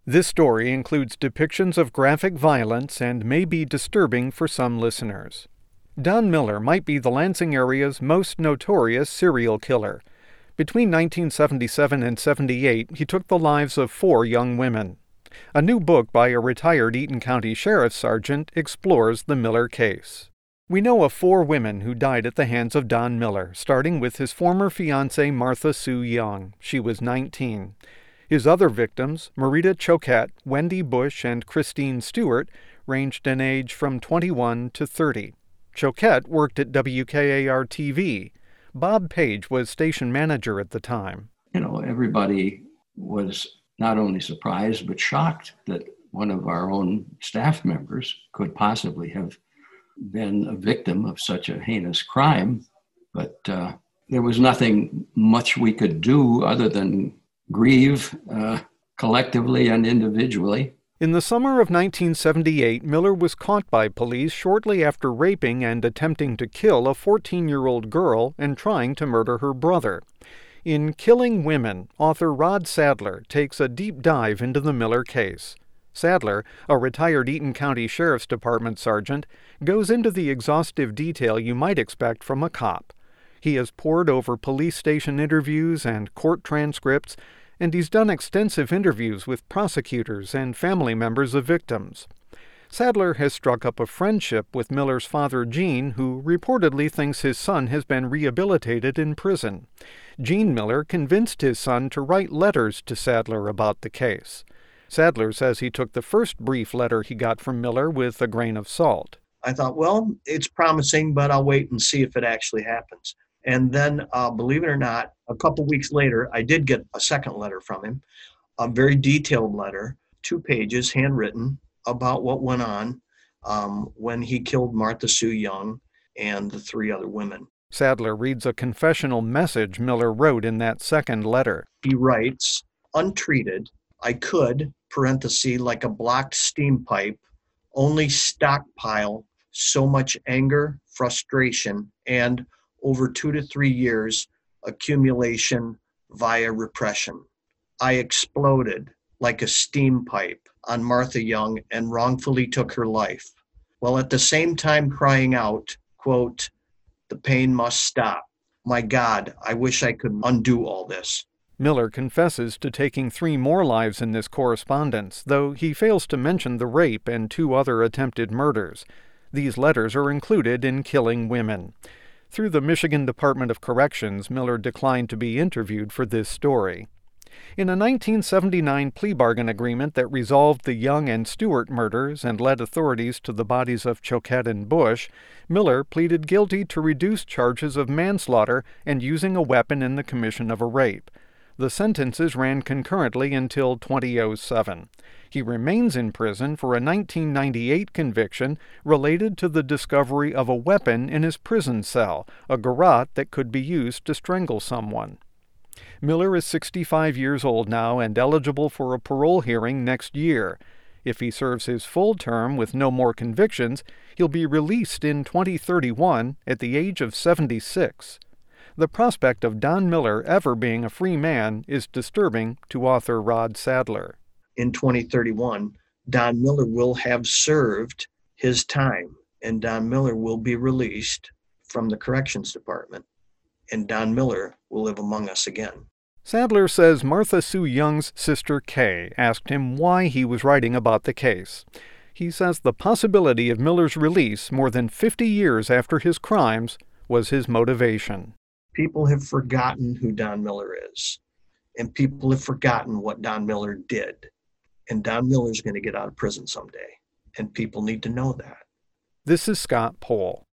This story includes depictions of graphic violence and may be disturbing for some listeners. Don Miller might be the Lansing area's most notorious serial killer. Between 1977 and 78, he took the lives of 4 young women. A new book by a retired Eaton County Sheriff's Sergeant explores the Miller case. We know of 4 women who died at the hands of Don Miller, starting with his former fiancée Martha Sue Young. She was 19. His other victims, Marita Choquette, Wendy Bush, and Christine Stewart, ranged in age from 21 to 30. Choquette worked at WKAR-TV. Bob Page was station manager at the time. Everybody was not only surprised but shocked that one of our own staff members could possibly have been a victim of such a heinous crime. But there was nothing much we could do other than grieve collectively and individually. In the summer of 1978, Miller was caught by police shortly after raping and attempting to kill a 14-year-old girl and trying to murder her brother. In Killing Women, author Rod Sadler takes a deep dive into the Miller case. Sadler, a retired Eaton County Sheriff's Department sergeant, goes into the exhaustive detail you might expect from a cop. He has pored over police station interviews and court transcripts, and he's done extensive interviews with prosecutors and family members of victims. Sadler has struck up a friendship with Miller's father, Gene, who reportedly thinks his son has been rehabilitated in prison. Gene Miller convinced his son to write letters to Sadler about the case. Sadler says he took the first brief letter he got from Miller with a grain of salt. I thought, well, it's promising, but I'll wait and see if it actually happens. And then, believe it or not, a couple weeks later, I did get a second letter from him, a very detailed letter, 2 pages, handwritten, about what went on when he killed Martha Sue Young and the 3 other women. Sadler reads a confessional message Miller wrote in that second letter. He writes, untreated, I could, parenthesis, like a blocked steam pipe, only stockpile so much anger, frustration, and over 2 to 3 years, accumulation via repression. I exploded like a steam pipe on Martha Young and wrongfully took her life, while at the same time crying out, quote, the pain must stop. My God, I wish I could undo all this. Miller confesses to taking 3 more lives in this correspondence, though he fails to mention the rape and 2 other attempted murders. These letters are included in Killing Women. Through the Michigan Department of Corrections, Miller declined to be interviewed for this story. In a 1979 plea bargain agreement that resolved the Young and Stewart murders and led authorities to the bodies of Choquette and Bush, Miller pleaded guilty to reduced charges of manslaughter and using a weapon in the commission of a rape. The sentences ran concurrently until 2007. He remains in prison for a 1998 conviction related to the discovery of a weapon in his prison cell, a garrote that could be used to strangle someone. Miller is 65 years old now and eligible for a parole hearing next year. If he serves his full term with no more convictions, he'll be released in 2031 at the age of 76. The prospect of Don Miller ever being a free man is disturbing to author Rod Sadler. In 2031, Don Miller will have served his time, and Don Miller will be released from the Corrections Department, and Don Miller will live among us again. Sadler says Martha Sue Young's sister Kay asked him why he was writing about the case. He says the possibility of Miller's release more than 50 years after his crimes was his motivation. People have forgotten who Don Miller is, and people have forgotten what Don Miller did. And Don Miller's going to get out of prison someday, and people need to know that. This is Scott Pohl.